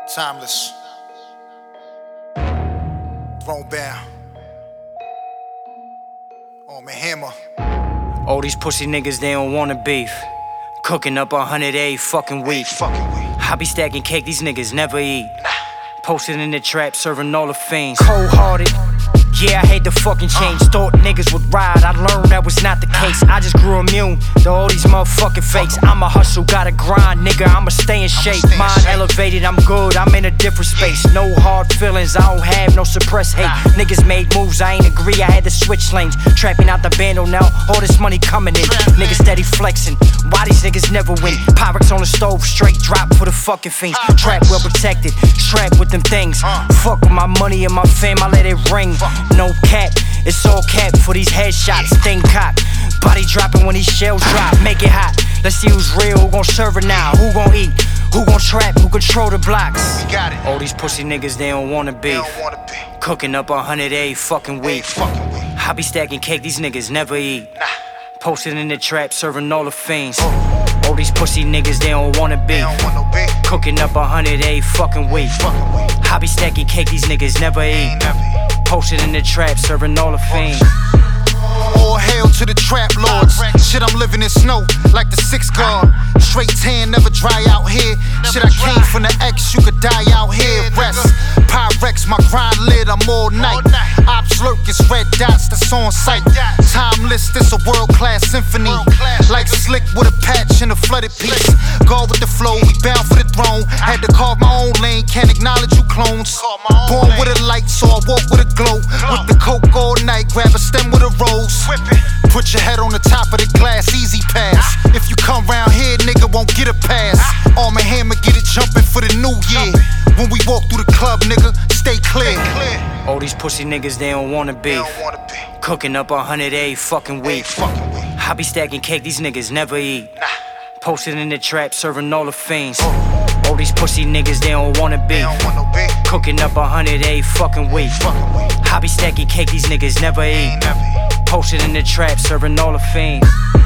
Timeless. Throne bound. On my hammer. All these pussy niggas, they don't wanna beef. Cooking up 100 a fucking week. I be stacking cake, these niggas never eat. Posted in the trap, serving all the fiends. Cold-hearted, yeah, I hate the fucking change. Thought niggas would ride, I learned that was not the case. I just grew immune to all these motherfucking fakes. I'ma hustle, gotta grind, nigga, I'ma stay in shape. Mind elevated, I'm good, I'm in a different space. No hard feelings, I don't have no suppressed hate. Niggas made moves, I ain't agree, I had to switch lanes. Trapping out the bando now, all this money coming in. Niggas steady flexing, why these niggas never win? Pyrex on the stove, straight drop for the fucking fiends. Trap well protected, strapped with them things. Fuck with my money and my fame, I let it ring. No cap, it's all cap for these headshots. Thing cock, body dropping when these shells drop. Make it hot, let's see who's real, who gon' serve it now. Who gon' eat, who gon' trap, who control the blocks. We got it. All these pussy niggas, they don't wanna beef. Cooking up 100 a fucking week. I be stacking cake, these niggas never eat. Posted in the trap, serving all the fiends. All these pussy niggas, they don't wanna beef. Cooking up 100 a fucking week. I be stacking cake, these niggas never eat. Posted in the trap, serving all the fiends. All hail to the trap lords. Shit, I'm living in snow like the 6th guard. Straight tan, never dry out here. Shit, I came from the X, you could die out here. Rest, Pyrex, my grind lit, I'm all night. Ops lurk, it's red dots that's on sight. Timeless, this a world-class symphony. Like Slick with a patch and a flooded piece. Go with the flow, we bound for the throne. Had to carve my own lane, can't acknowledge you clones. Born with a light, so I walk with a glow. With the coke all night, grab a stem with a rose. Put your head on the top of the glass, easy pass. If you come round here, nigga won't get a pass. Arm and hammer, get it jumping for the new year. When we walk through the club, nigga, stay clear. All these pussy niggas, they don't wanna beef. Cooking up 100 a fucking week. I be stacking cake, these niggas never eat. Posted in the trap, serving all the fiends. All these pussy niggas, they don't wanna beef. Cooking up 100 a fucking week. I be stacking cake, these niggas never eat. Posted in the trap, serving all the fiends.